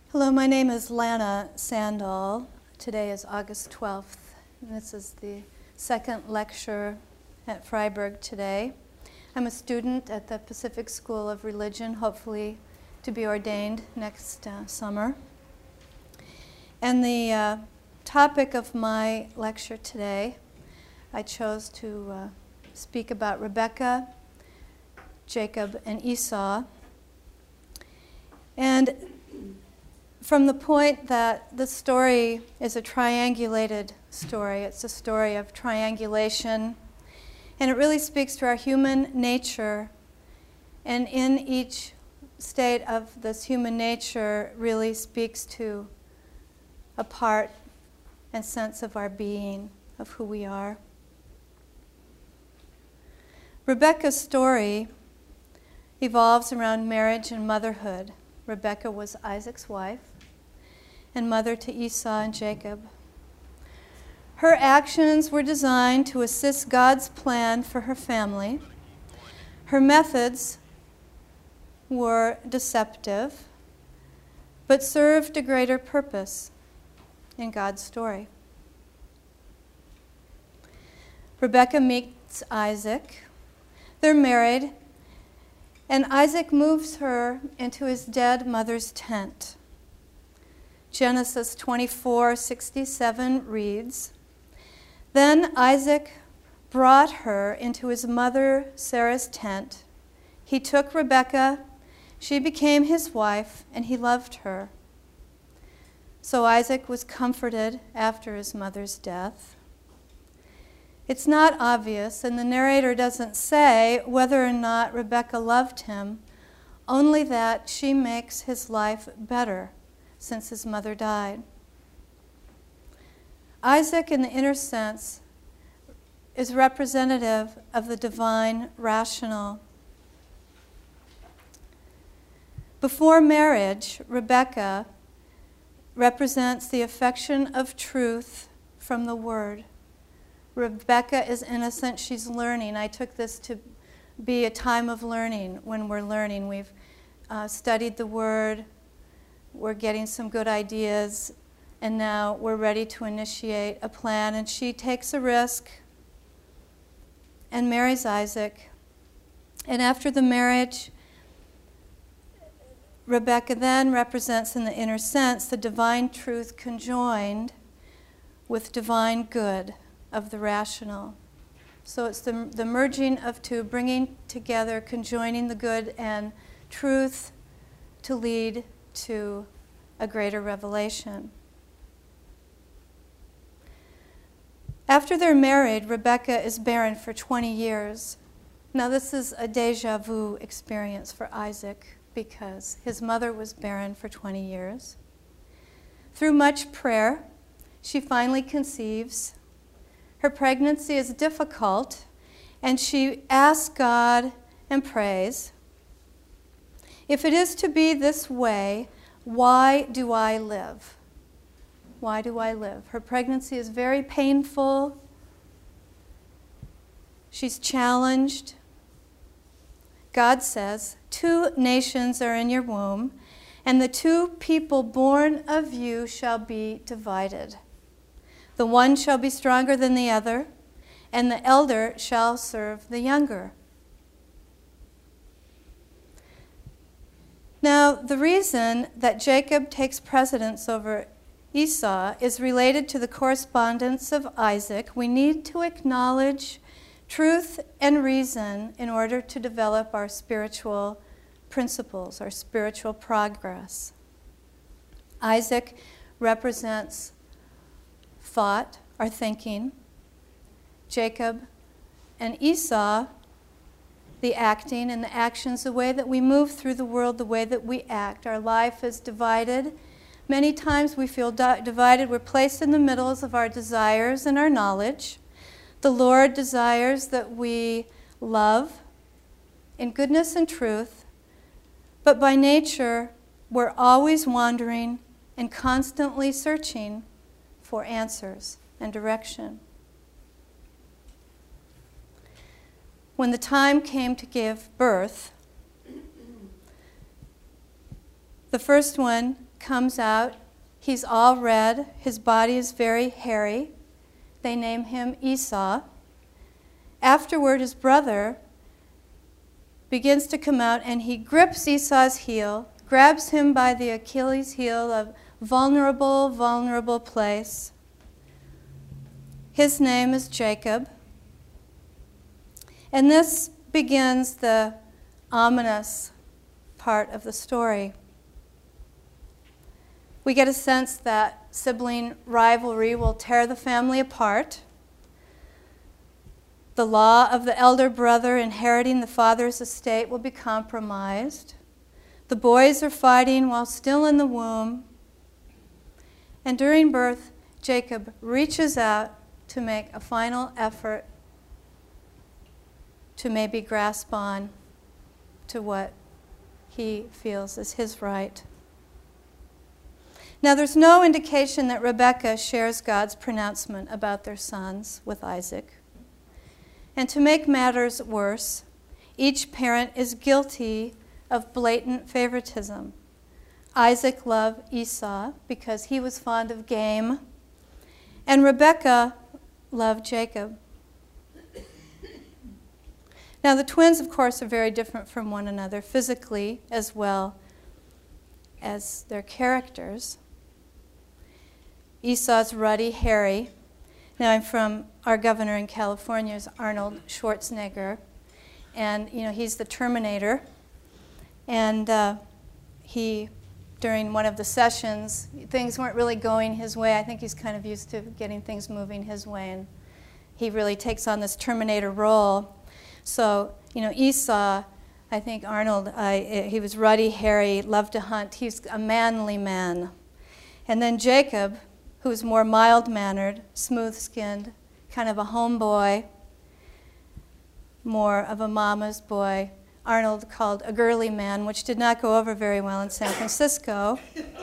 Hello, my name is Lana Sandall. Today is August 12th, and this is the second lecture at Freiburg today. I'm a student at the Pacific School of Religion, hopefully to be ordained next summer. And the topic of my lecture today, I chose to speak about Rebekah, Jacob, and Esau. And from the point that the story is a triangulated story, it's a story of triangulation, and it really speaks to our human nature, and in each state of this human nature really speaks to a part and sense of our being, of who we are. Rebekah's story evolves around marriage and motherhood. Rebekah was Isaac's wife and mother to Esau and Jacob. Her actions were designed to assist God's plan for her family. Her methods were deceptive, but served a greater purpose in God's story. Rebekah meets Isaac. They're married, and Isaac moves her into his dead mother's tent. Genesis 24:67 reads, "Then Isaac brought her into his mother Sarah's tent. He took Rebekah, she became his wife, and he loved her. So Isaac was comforted after his mother's death." It's not obvious, and the narrator doesn't say whether or not Rebekah loved him, only that she makes his life better since his mother died. Isaac, in the inner sense, is representative of the divine rational. Before marriage, Rebekah represents the affection of truth from the Word. Rebekah is innocent, she's learning. I took this to be a time of learning when we're learning. We've studied the Word, we're getting some good ideas, and now we're ready to initiate a plan. And she takes a risk and marries Isaac. And after the marriage, Rebekah then represents in the inner sense the divine truth conjoined with divine good of the rational. So it's the merging of two, bringing together, conjoining the good and truth to lead to a greater revelation. After they're married, Rebekah is barren for 20 years. Now this is a déjà vu experience for Isaac because his mother was barren for 20 years. Through much prayer, she finally conceives. Her pregnancy is difficult, and she asks God and prays, "If it is to be this way, why do I live? Why do I live?" Her pregnancy is very painful. She's challenged. God says, "Two nations are in your womb, and the two people born of you shall be divided. The one shall be stronger than the other, and the elder shall serve the younger." Now, the reason that Jacob takes precedence over Esau is related to the correspondence of Isaac. We need to acknowledge truth and reason in order to develop our spiritual principles, our spiritual progress. Isaac represents thought, our thinking. Jacob and Esau, the acting and the actions, the way that we move through the world, the way that we act. Our life is divided. Many times we feel divided. We're placed in the middles of our desires and our knowledge. The Lord desires that we love in goodness and truth, but by nature, we're always wandering and constantly searching for answers and direction. When the time came to give birth, the first one comes out. He's all red. His body is very hairy. They name him Esau. Afterward, his brother begins to come out, and he grips Esau's heel, grabs him by the Achilles heel, a vulnerable place. His name is Jacob. And this begins the ominous part of the story. We get a sense that sibling rivalry will tear the family apart. The law of the elder brother inheriting the father's estate will be compromised. The boys are fighting while still in the womb. And during birth, Jacob reaches out to make a final effort to maybe grasp on to what he feels is his right. Now, there's no indication that Rebekah shares God's pronouncement about their sons with Isaac. And to make matters worse, each parent is guilty of blatant favoritism. Isaac loved Esau because he was fond of game, and Rebekah loved Jacob. Now, the twins, of course, are very different from one another physically as well as their characters. Esau's ruddy, hairy. Now, I'm from, our governor in California is Arnold Schwarzenegger, and, he's the Terminator. And he, during one of the sessions, things weren't really going his way. I think he's kind of used to getting things moving his way, and he really takes on this Terminator role. So, Esau, I think Arnold, he was ruddy, hairy, loved to hunt. He's a manly man. And then Jacob, who's more mild-mannered, smooth-skinned, kind of a homeboy, more of a mama's boy. Arnold called a girly man, which did not go over very well in San Francisco.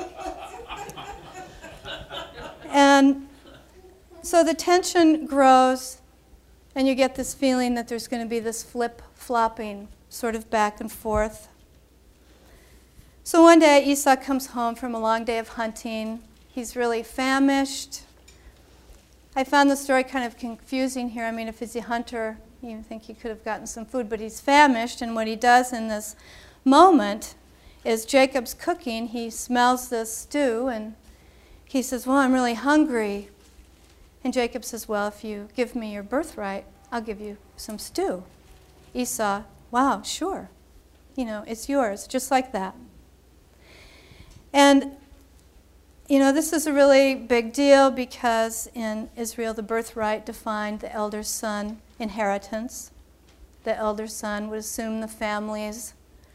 And so the tension grows, and you get this feeling that there's going to be this flip-flopping sort of back and forth. So one day Esau comes home from a long day of hunting. He's really famished. I found the story kind of confusing here. I mean, if he's a hunter, you think he could have gotten some food, but he's famished, and what he does in this moment is Jacob's cooking. He smells this stew, and he says, well, I'm really hungry. And Jacob says, well, if you give me your birthright, I'll give you some stew. Esau, wow, sure. It's yours, just like that. And this is a really big deal because in Israel, the birthright defined the elder son inheritance. The elder son would assume the family's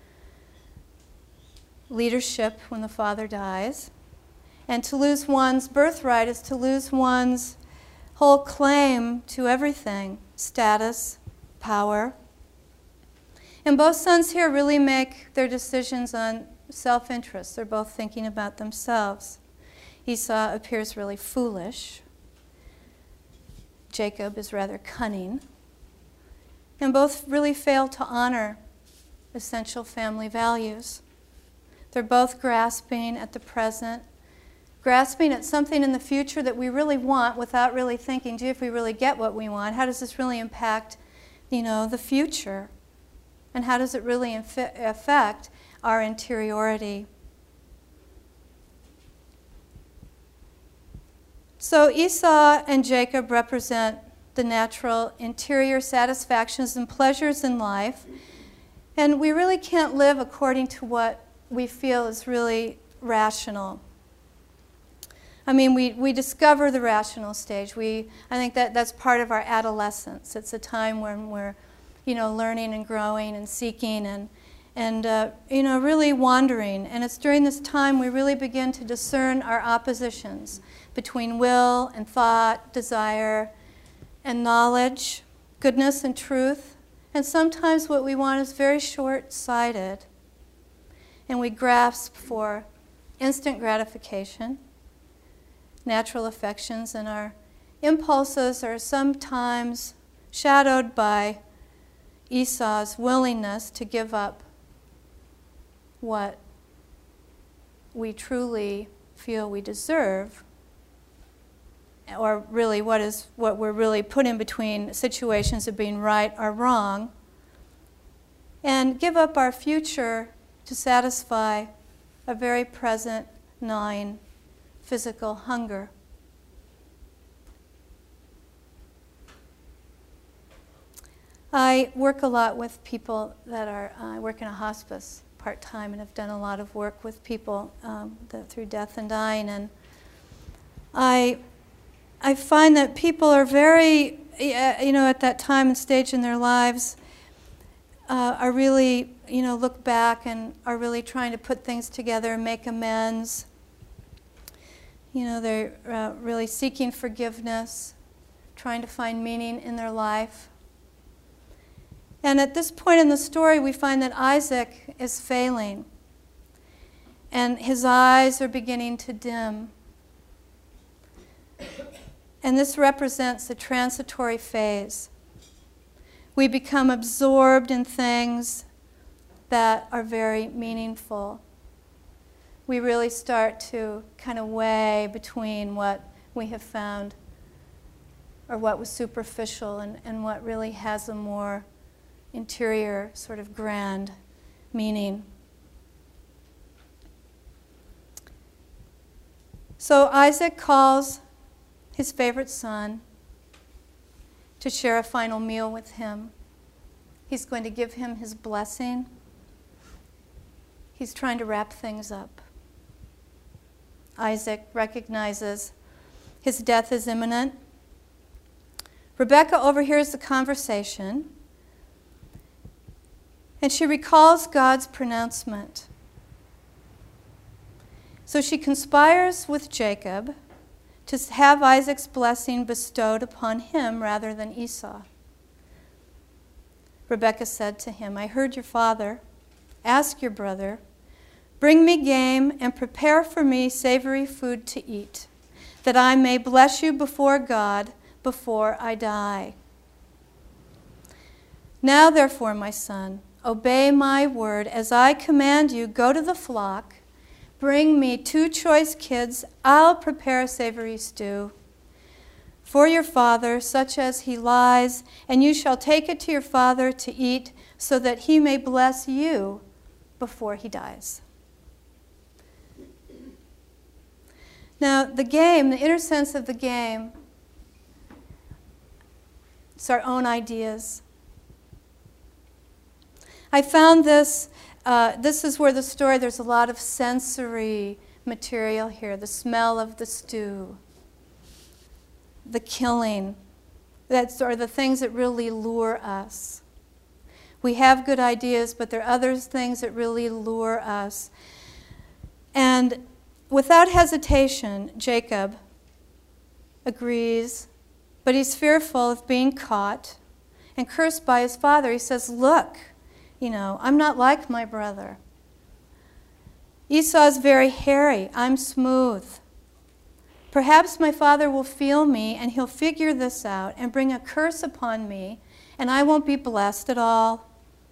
leadership when the father dies. And to lose one's birthright is to lose one's whole claim to everything, status, power. And both sons here really make their decisions on self-interest. They're both thinking about themselves. Esau appears really foolish. Jacob is rather cunning. And both really fail to honor essential family values. They're both grasping at the present, grasping at something in the future that we really want without really thinking, gee, if we really get what we want, how does this really impact, the future? And how does it really affect our interiority? So Esau and Jacob represent the natural interior satisfactions and pleasures in life. And we really can't live according to what we feel is really rational. I mean, we discover the rational stage. I think that's part of our adolescence. It's a time when we're, learning and growing and seeking and really wandering. And it's during this time we really begin to discern our oppositions between will and thought, desire and knowledge, goodness and truth. And sometimes what we want is very short-sighted. And we grasp for instant gratification, natural affections, and our impulses are sometimes shadowed by Esau's willingness to give up what we truly feel we deserve, or really what we're really put in between situations of being right or wrong, and give up our future to satisfy a very present, gnawing physical hunger. I work a lot with people that are, I work in a hospice part-time and have done a lot of work with people through death and dying, and I find that people are very, at that time and stage in their lives, are really, look back and are really trying to put things together and make amends. They're really seeking forgiveness, trying to find meaning in their life. And at this point in the story, we find that Isaac is failing, and his eyes are beginning to dim. And this represents a transitory phase. We become absorbed in things that are very meaningful. We really start to kind of weigh between what we have found or what was superficial and what really has a more interior, sort of grand meaning. So Isaac calls his favorite son to share a final meal with him. He's going to give him his blessing. He's trying to wrap things up. Isaac recognizes his death is imminent. Rebekah overhears the conversation, and she recalls God's pronouncement. So she conspires with Jacob to have Isaac's blessing bestowed upon him rather than Esau. Rebekah said to him, "I heard your father. Ask your brother, bring me game and prepare for me savory food to eat, that I may bless you before God before I die. Now, therefore, my son, obey my word. As I command you, go to the flock, bring me 2 choice kids. I'll prepare a savory stew for your father, such as he lies, and you shall take it to your father to eat, so that he may bless you before he dies." Now, the game, the inner sense of the game, it's our own ideas. I found this is where the story, there's a lot of sensory material here. The smell of the stew, the killing, are the things that really lure us. We have good ideas, but there are other things that really lure us. And without hesitation, Jacob agrees, but he's fearful of being caught and cursed by his father. He says, "Look, I'm not like my brother. Esau's very hairy. I'm smooth. Perhaps my father will feel me and he'll figure this out and bring a curse upon me, and I won't be blessed at all."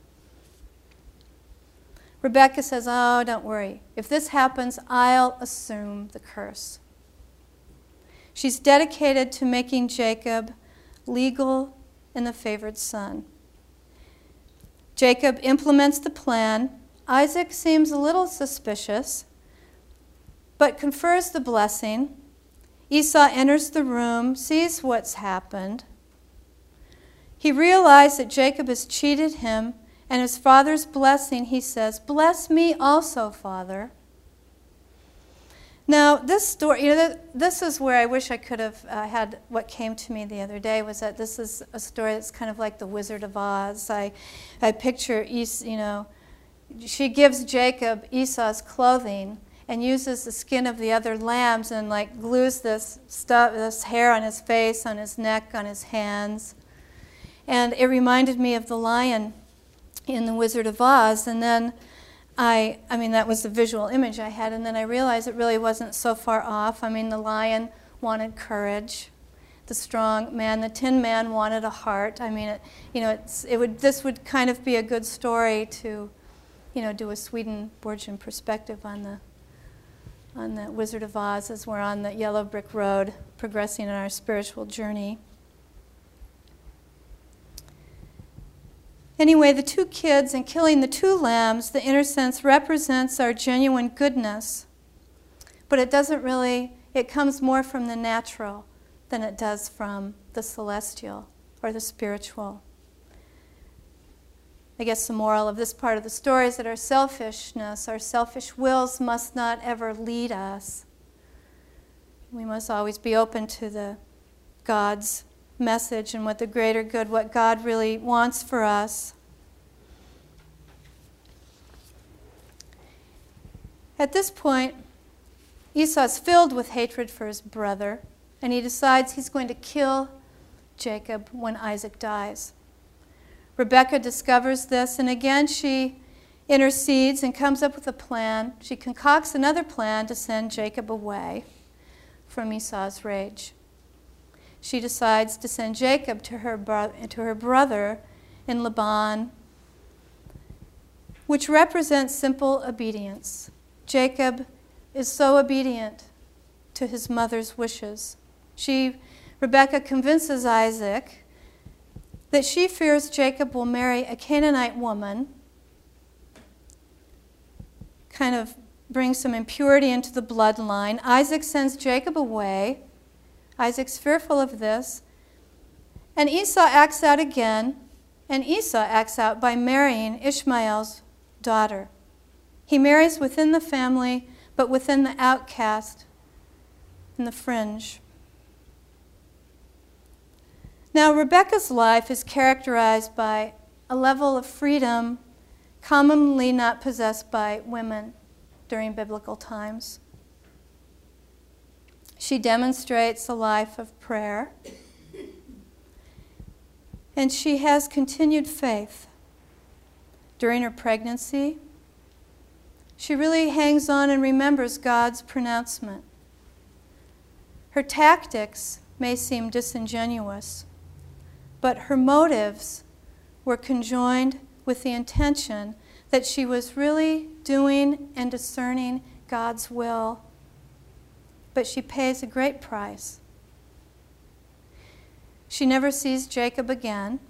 Rebekah says, "Oh, don't worry. If this happens, I'll assume the curse." She's dedicated to making Jacob legal and the favored son. Jacob implements the plan. Isaac seems a little suspicious, but confers the blessing. Esau enters the room, sees what's happened. He realized that Jacob has cheated him, and his father's blessing, he says, "Bless me also, Father." Now, this story, this is where I wish I could have had what came to me the other day, was that this is a story that's kind of like the Wizard of Oz. I picture, she gives Jacob Esau's clothing and uses the skin of the other lambs and glues this hair on his face, on his neck, on his hands. And it reminded me of the lion in the Wizard of Oz. And then I mean, that was the visual image I had, and then I realized it really wasn't so far off. I mean, the lion wanted courage, the strong man, the Tin Man wanted a heart. I mean, this would kind of be a good story to, do a Swedenborgian perspective on on the Wizard of Oz as we're on the yellow brick road progressing in our spiritual journey. Anyway, the two kids and killing the two lambs, the inner sense represents our genuine goodness. But it doesn't really, it comes more from the natural than it does from the celestial or the spiritual. I guess the moral of this part of the story is that our selfishness, our selfish wills must not ever lead us. We must always be open to the God's message and what the greater good, what God really wants for us. At this point, Esau's filled with hatred for his brother, and he decides he's going to kill Jacob when Isaac dies. Rebekah discovers this, and again she intercedes and comes up with a plan. She concocts another plan to send Jacob away from Esau's rage. She decides to send Jacob to her brother in Laban, which represents simple obedience. Jacob is so obedient to his mother's wishes. Rebekah convinces Isaac that she fears Jacob will marry a Canaanite woman, kind of bring some impurity into the bloodline. Isaac sends Jacob away. Isaac's fearful of this. And Esau acts out again, and Esau acts out by marrying Ishmael's daughter. He marries within the family, but within the outcast and the fringe. Now, Rebekah's life is characterized by a level of freedom commonly not possessed by women during biblical times. She demonstrates a life of prayer, and she has continued faith. During her pregnancy, she really hangs on and remembers God's pronouncement. Her tactics may seem disingenuous, but her motives were conjoined with the intention that she was really doing and discerning God's will. But she pays a great price. She never sees Jacob again.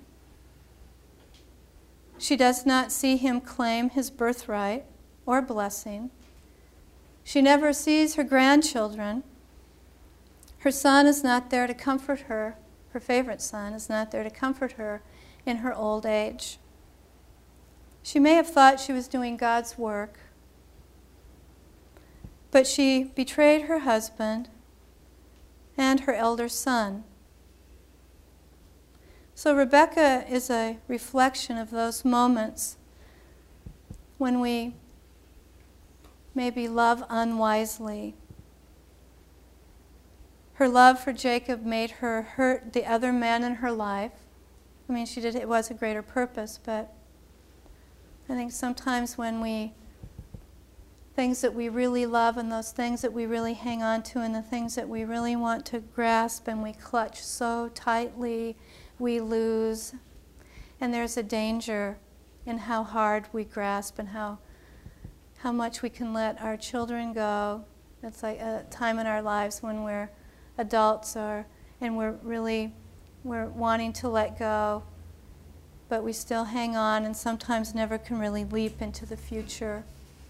She does not see him claim his birthright or blessing. She never sees her grandchildren. Her son is not there to comfort her. Her favorite son is not there to comfort her in her old age. She may have thought she was doing God's work, but she betrayed her husband and her elder son. So Rebekah is a reflection of those moments when we maybe love unwisely. Her love for Jacob made her hurt the other men in her life. I mean, it was a greater purpose, but I think sometimes when things that we really love and those things that we really hang on to and the things that we really want to grasp and we clutch so tightly, we lose. And there's a danger in how hard we grasp and how much we can let our children go. It's like a time in our lives when we're adults and we're wanting to let go, but we still hang on and sometimes never can really leap into the future.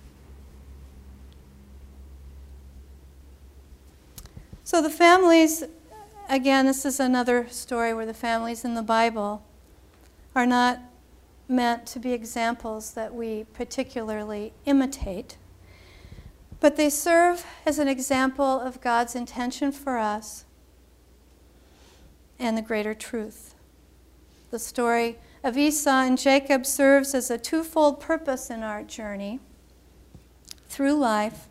So the families, again, this is another story where the families in the Bible are not meant to be examples that we particularly imitate, but they serve as an example of God's intention for us and the greater truth. The story of Esau and Jacob serves as a twofold purpose in our journey through life.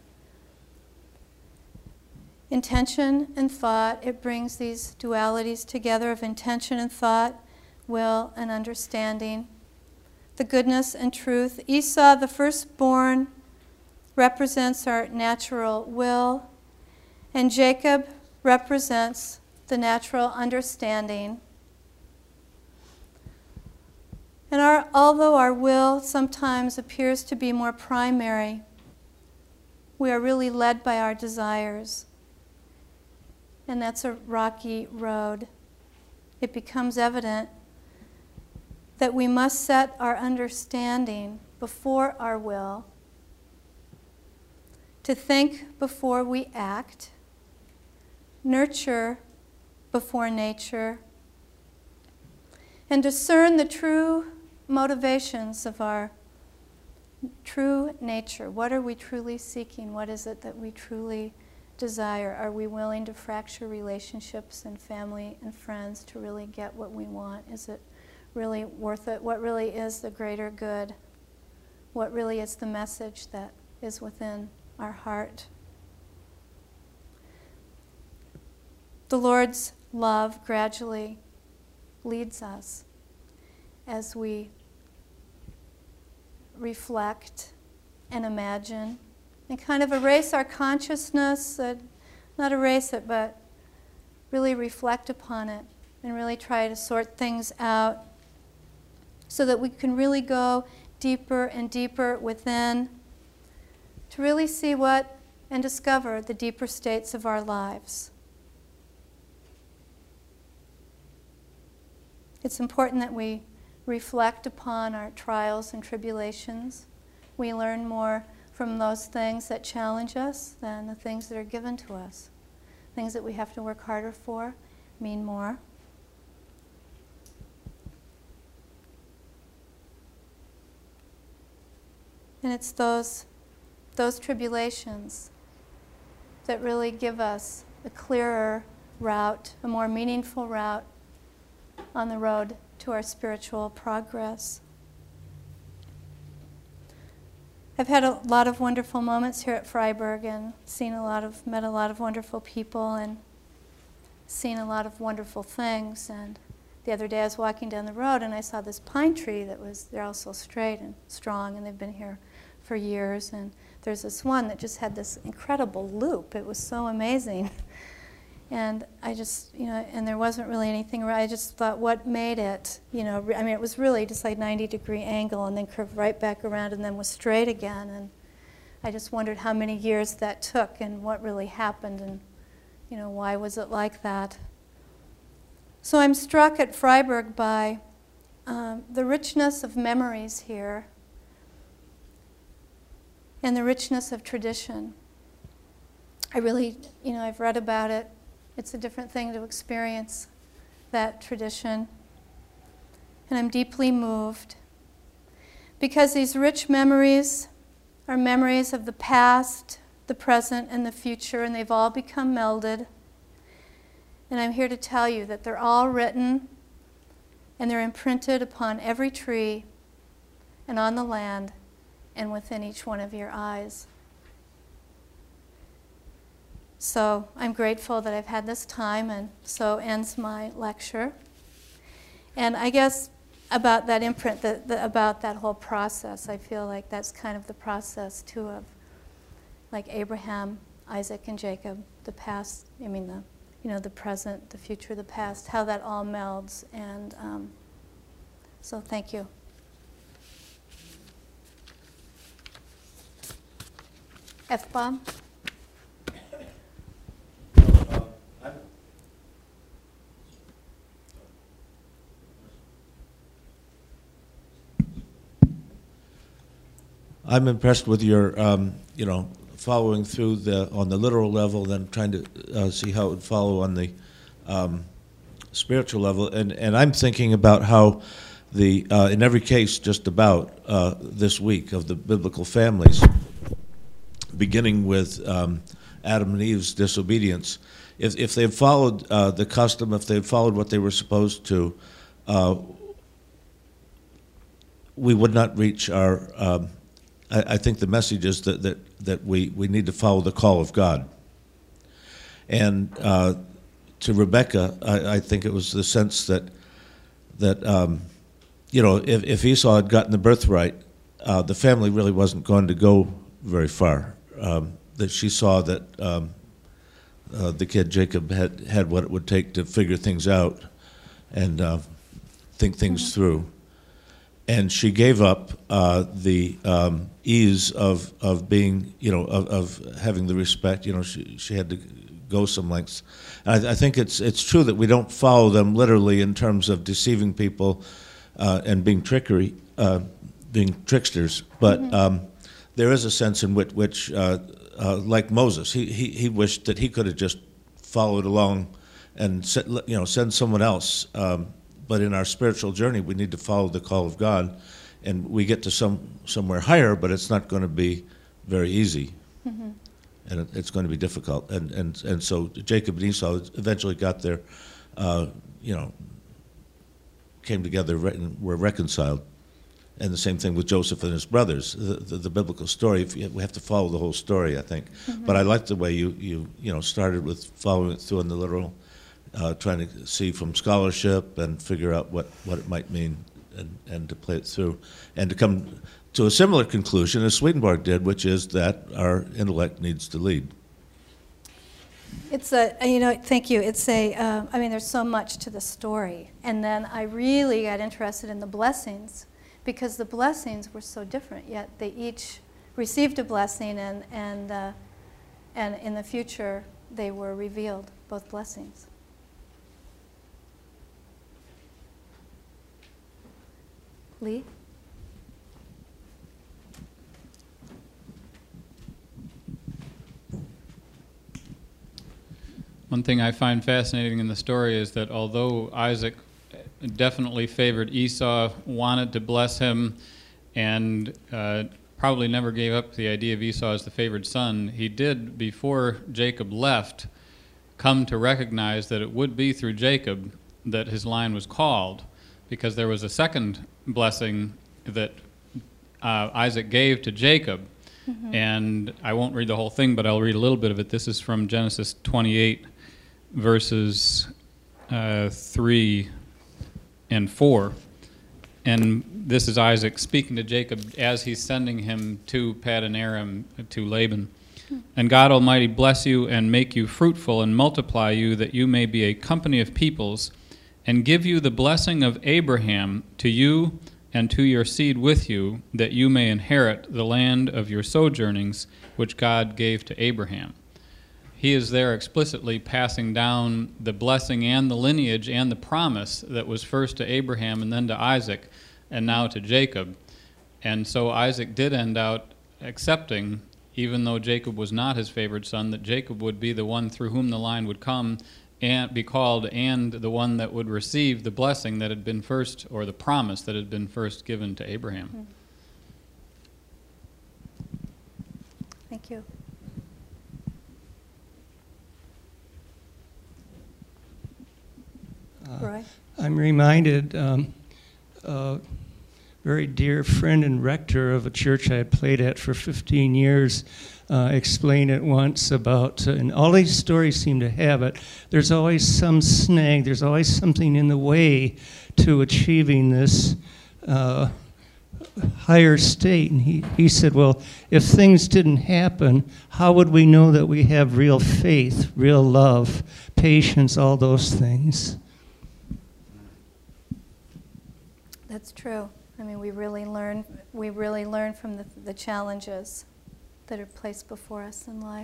Intention and thought, it brings these dualities together of intention and thought, will and understanding. The goodness and truth. Esau, the firstborn, represents our natural will, and Jacob represents the natural understanding. And although our will sometimes appears to be more primary we are really led by our desires. And that's a rocky road. It becomes evident that we must set our understanding before our will, to think before we act, nurture before nature, and discern the true motivations of our true nature. What are we truly seeking? What is it that we truly desire? Are we willing to fracture relationships and family and friends to really get what we want? Is it really worth it? What really is the greater good? What really is the message that is within our heart? The Lord's love gradually leads us as we reflect and imagine and kind of erase our consciousness, not erase it, but really reflect upon it and really try to sort things out so that we can really go deeper and deeper within to really see what and discover the deeper states of our lives. It's important that we reflect upon our trials and tribulations. We learn more from those things that challenge us than the things that are given to us. Things that we have to work harder for mean more. And it's those tribulations that really give us a clearer route, a more meaningful route on the road to our spiritual progress. I've had a lot of wonderful moments here at Freiburg and met a lot of wonderful people and seen a lot of wonderful things. And the other day I was walking down the road and I saw this pine tree they're all so straight and strong, and they've been here for years. And there's this one that just had this incredible loop. It was so amazing. And I just, and there wasn't really anything right. I just thought, what made it, it was really just like 90-degree angle and then curved right back around and then was straight again. And I just wondered how many years that took and what really happened and, why was it like that. So I'm struck at Freiburg by the richness of memories here and the richness of tradition. I really, I've read about it. It's a different thing to experience that tradition. And I'm deeply moved because these rich memories are memories of the past, the present, and the future, and they've all become melded. And I'm here to tell you that they're all written and they're imprinted upon every tree and on the land and within each one of your eyes. So I'm grateful that I've had this time, and so ends my lecture. And I guess about that imprint, about that whole process, I feel like that's kind of the process too of like Abraham, Isaac, and Jacob, the past, the present, the future, the past, how that all melds. And so thank you. F-bomb? I'm impressed with your, following through on the literal level, then trying to see how it would follow on the spiritual level. And I'm thinking about how in every case just about this week of the biblical families, beginning with Adam and Eve's disobedience, if they had followed the custom, if they had followed what they were supposed to, we would not reach our... I think the message is that we need to follow the call of God. And to Rebecca, I think it was the sense that if Esau had gotten the birthright, the family really wasn't going to go very far. That she saw that the kid Jacob had what it would take to figure things out and think things through. and she gave up the ease of being, of having the respect. She had to go some lengths. And I think it's true that we don't follow them literally in terms of deceiving people and being being tricksters. But there is a sense in which like Moses, he wished that he could have just followed along and send someone else. But in our spiritual journey, we need to follow the call of God, and we get to somewhere higher, but it's not going to be very easy, and it's going to be difficult. And so Jacob and Esau eventually got there, came together and were reconciled. And the same thing with Joseph and his brothers. The biblical story, we have to follow the whole story, I think. But I like the way you started with following it through in the literal, trying to see from scholarship and figure out what it might mean and to play it through. And to come to a similar conclusion as Swedenborg did, which is that our intellect needs to lead. It's thank you. It's there's so much to the story. And then I really got interested in the blessings, because the blessings were so different, yet they each received a blessing, and in the future they were revealed, both blessings. Lee? One thing I find fascinating in the story is that although Isaac definitely favored Esau, wanted to bless him, and probably never gave up the idea of Esau as the favored son, he did, before Jacob left, come to recognize that it would be through Jacob that his line was called, because there was a second blessing that Isaac gave to Jacob. And I won't read the whole thing, but I'll read a little bit of it. This is from Genesis 28, verses 3 and 4. And this is Isaac speaking to Jacob as he's sending him to Paddan Aram, to Laban. And God Almighty bless you and make you fruitful and multiply you, that you may be a company of peoples, and give you the blessing of Abraham to you and to your seed with you, that you may inherit the land of your sojournings, which God gave to Abraham. He is there explicitly passing down the blessing and the lineage and the promise that was first to Abraham and then to Isaac and now to Jacob. And so Isaac did end out accepting, even though Jacob was not his favored son, that Jacob would be the one through whom the line would come and be called, and the one that would receive the blessing that had been first, or the promise that had been first given to Abraham. Thank you. Roy? I'm reminded, a very dear friend and rector of a church I had played at for 15 years explained it once about, and all these stories seem to have it, there's always some snag, there's always something in the way to achieving this higher state. And he said, well, if things didn't happen, how would we know that we have real faith, real love, patience, all those things? That's true. I mean, we really learn from the challenges that are placed before us in life.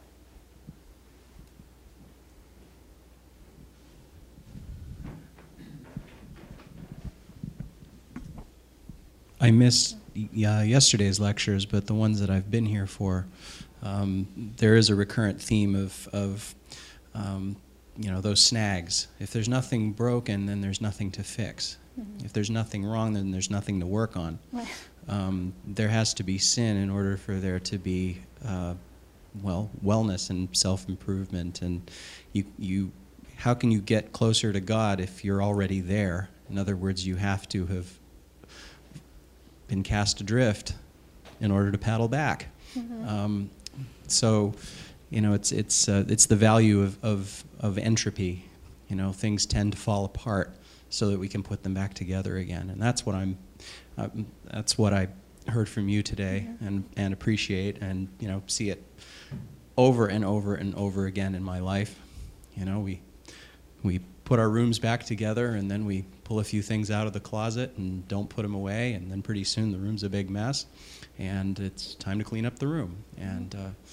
I missed yesterday's lectures, but the ones that I've been here for, there is a recurrent theme of those snags. If there's nothing broken, then there's nothing to fix. If there's nothing wrong, then there's nothing to work on. There has to be sin in order for there to be, wellness and self-improvement. And how can you get closer to God if you're already there? In other words, you have to have been cast adrift in order to paddle back. So, it's the value of entropy. Things tend to fall apart so that we can put them back together again, and that's what I heard from you today, and appreciate, and see it over and over and over again in my life. We put our rooms back together, and then we pull a few things out of the closet and don't put them away, and then pretty soon the room's a big mess, and it's time to clean up the room. And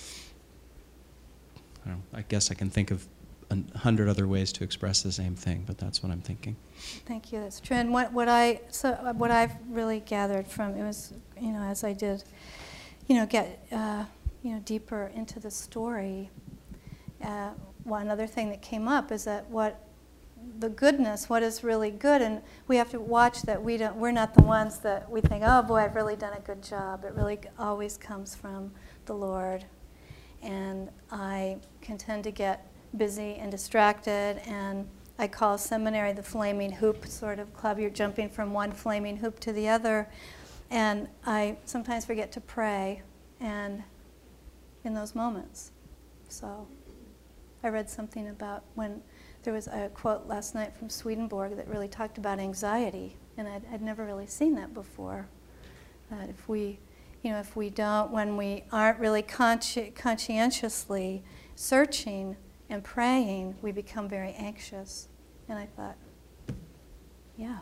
I guess I can think of 100 other ways to express the same thing, but that's what I'm thinking. Thank you. That's true. And what I've really gathered from it was, as I did, get deeper into the story. One other thing that came up is that what is really good, and we have to watch that we're not the ones that we think, oh boy, I've really done a good job. It really always comes from the Lord. And I can tend to get busy and distracted, and I call seminary the flaming hoop sort of club. You're jumping from one flaming hoop to the other, and I sometimes forget to pray and in those moments. So I read something about when there was a quote last night from Swedenborg that really talked about anxiety, and I'd never really seen that before. That if we don't, when we aren't really conscientiously searching and praying, we become very anxious. And I thought, yeah.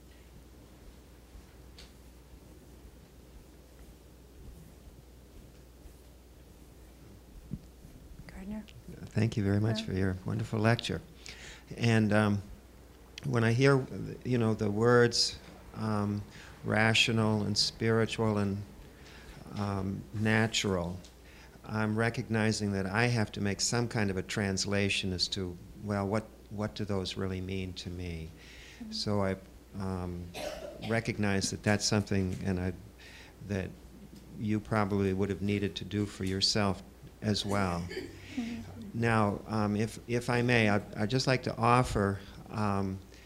Gardner? Thank you very much for your wonderful lecture. And when I hear, the words rational and spiritual and natural, I'm recognizing that I have to make some kind of a translation as to, well, what do those really mean to me? Mm-hmm. So I recognize that that's something that you probably would have needed to do for yourself as well. Mm-hmm. Now, if I may, I'd just like to offer a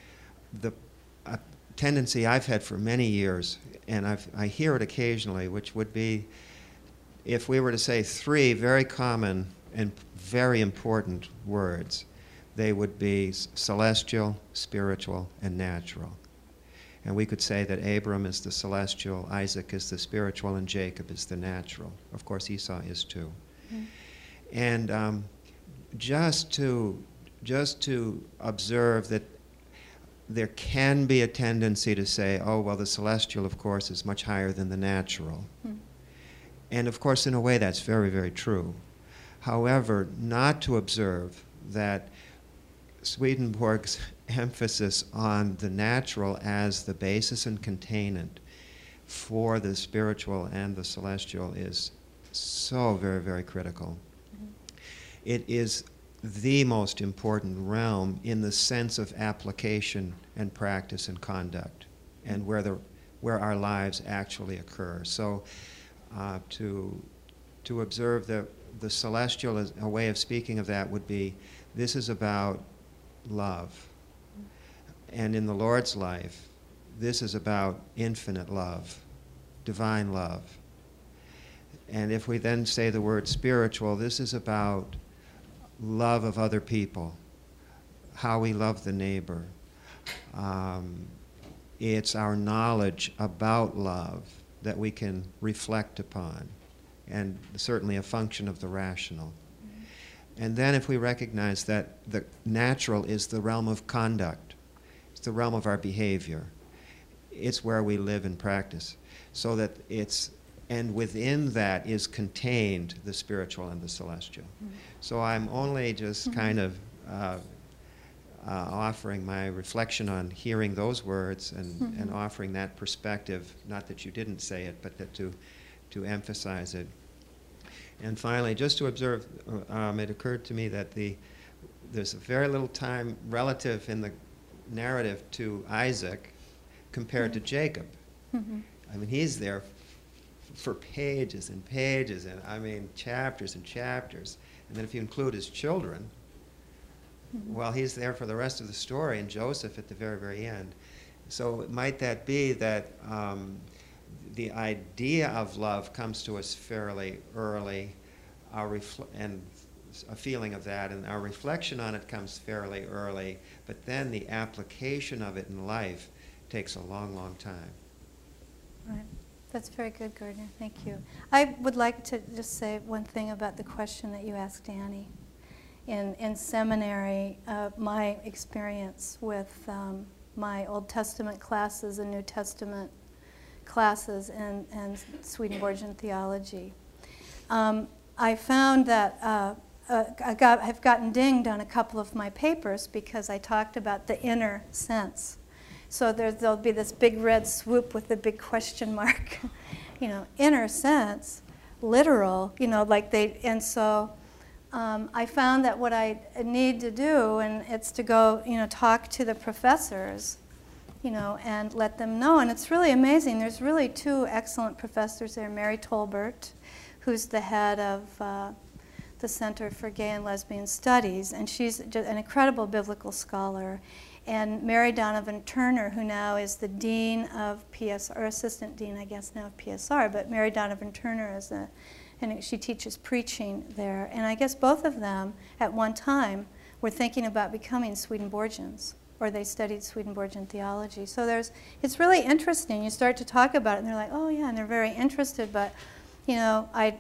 tendency I've had for many years, and I hear it occasionally, which would be, if we were to say 3 very common and very important words, they would be celestial, spiritual, and natural. And we could say that Abram is the celestial, Isaac is the spiritual, and Jacob is the natural. Of course, Esau is too. Mm-hmm. And just to observe that there can be a tendency to say, oh, well, the celestial, of course, is much higher than the natural. Mm-hmm. And of course, in a way, that's very, very true. However, not to observe that Swedenborg's emphasis on the natural as the basis and containment for the spiritual and the celestial is so very, very critical. Mm-hmm. It is the most important realm in the sense of application and practice and conduct, and where our lives actually occur. So to observe the celestial, as a way of speaking of that would be, this is about love. And in the Lord's life, this is about infinite love, divine love. And if we then say the word spiritual, this is about love of other people, how we love the neighbor. It's our knowledge about love that we can reflect upon, and certainly a function of the rational. Mm-hmm. And then if we recognize that the natural is the realm of conduct, it's the realm of our behavior, it's where we live and practice, so that and within that is contained the spiritual and the celestial. Mm-hmm. So I'm only just mm-hmm. kind of offering my reflection on hearing those words and, mm-hmm. and offering that perspective, not that you didn't say it, but that to emphasize it. And finally, just to observe, it occurred to me that there's a very little time relative in the narrative to Isaac compared mm-hmm. to Jacob. Mm-hmm. I mean, he's there for pages and pages, and I mean chapters and chapters. And then if you include his children, mm-hmm. well, he's there for the rest of the story, and Joseph at the very, very end. So might that be that the idea of love comes to us fairly early, and a feeling of that, and our reflection on it comes fairly early, but then the application of it in life takes a long, long time. Right. That's very good, Gardner. Thank you. I would like to just say one thing about the question that you asked Danny. In seminary, my experience with my Old Testament classes and New Testament classes and Swedenborgian theology. I found that I've gotten dinged on a couple of my papers because I talked about the inner sense. So there'll be this big red swoop with a big question mark, inner sense, literal, and so I found that what I need to do, and it's to go, talk to the professors, and let them know. And it's really amazing. There's really two excellent professors there. Mary Tolbert, who's the head of the Center for Gay and Lesbian Studies, and she's just an incredible biblical scholar. And Mary Donovan Turner, who now is the dean of PSR, or assistant dean, I guess, now of PSR, but Mary Donovan Turner is and she teaches preaching there. And I guess both of them, at one time, were thinking about becoming Swedenborgians, or they studied Swedenborgian theology. So it's really interesting. You start to talk about it, and they're like, oh yeah, and they're very interested. But, I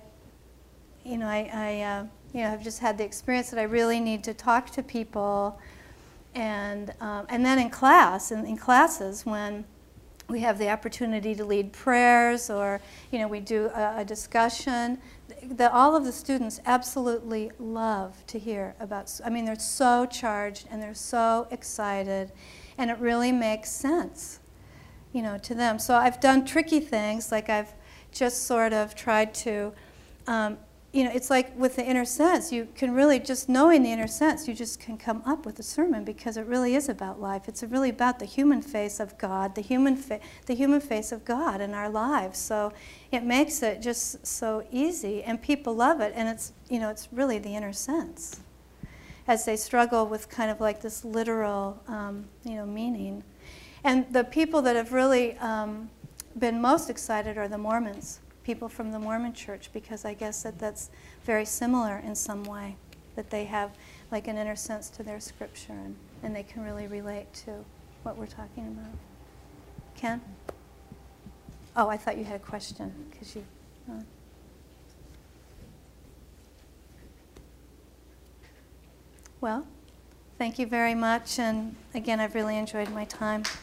have just had the experience that I really need to talk to people, and then in classes when we have the opportunity to lead prayers, or we do a discussion, all of the students absolutely love to hear about. I mean, they're so charged and they're so excited, and it really makes sense, to them. So I've done tricky things, like I've just sort of tried to. It's like with the inner sense, you can really, just knowing the inner sense, you just can come up with a sermon, because it really is about life. It's really about the human face of God, the human face of God in our lives. So it makes it just so easy, and people love it, and it's really the inner sense, as they struggle with kind of like this literal, meaning. And the people that have really been most excited are the Mormons. People from the Mormon Church, because I guess that's very similar in some way, that they have like an inner sense to their scripture, and they can really relate to what we're talking about. Ken? Oh, I thought you had a question, because you... Well, thank you very much, and again, I've really enjoyed my time.